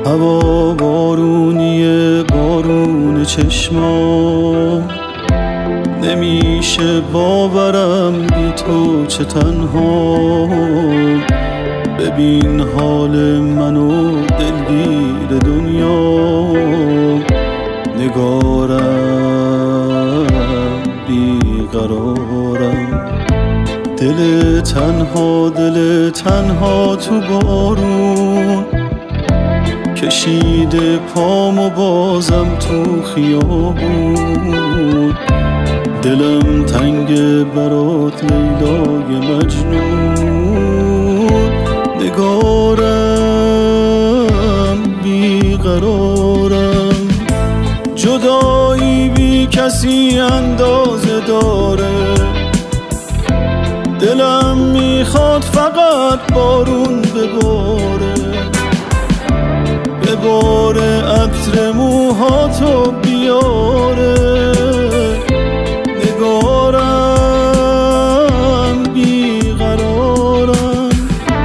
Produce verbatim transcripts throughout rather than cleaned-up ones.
هوا بارونیه، بارون چشما، نمیشه باورم بی تو چه تنها. ببین حال منو دلگیر دنیا، نگارم بیقرارم، دل تنها دل تنها تو بارون، کشیده پامو بازم تو خیابون. دلم تنگ برات لیلای مجنون، نگارم بیقرارم. جدایی بی کسی اندازه داره، دلم میخواد فقط بارون بباره، بباره عطر موهاتو بیاره. نگارم بیقرارم.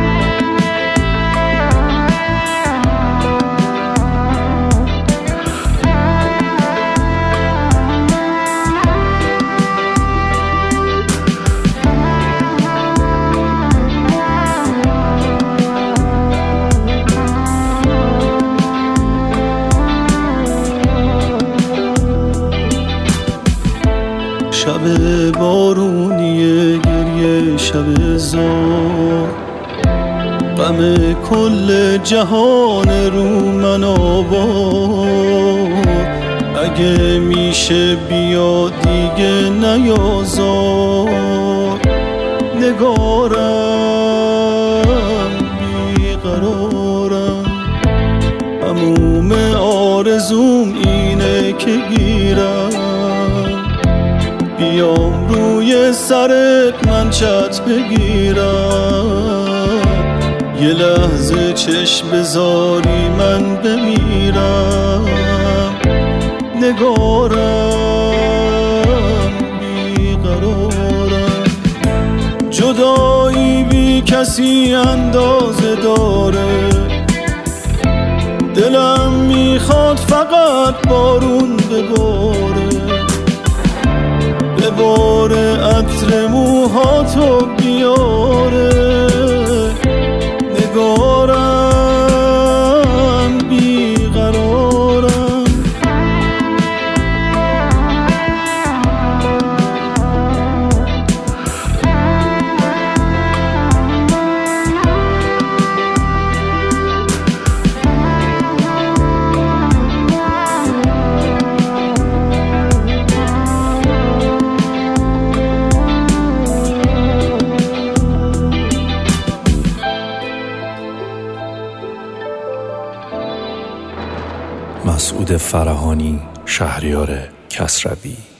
شب بارونیه، گریه شب زار، غم کل جهان رو من آوار. اگه میشه بیا دیگه نیازار، نگارم بیقرارم. هموم آرزوم اینه که گیرم، بیام روی سرت من چت بگیرم. یه لحظه چشم بذاری من بمیرم، نگارم بیقرارم. جدایی بی کسی اندازه داره، دلم میخواد فقط بارون بباره، بباره عطر موهاتو بیاره. نگارم بیقرارم. مسعود فرهانی، شهریار کسروی.